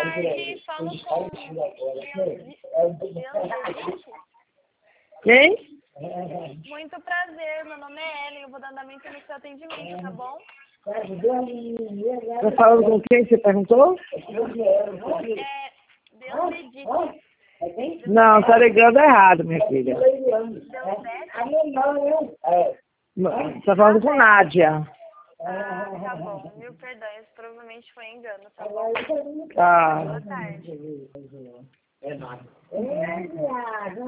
tarde, falo com Quem? muito prazer, meu nome é Ellen, eu vou dar andamento no seu atendimento, tá bom? Tá falando com quem você perguntou? Deus me disse. Não, tá ligando errado, minha filha. Deus desce? Tá falando com Nádia. Ah, tá bom. Mil perdões, provavelmente foi engano, tá bom? Tá. Boa tarde.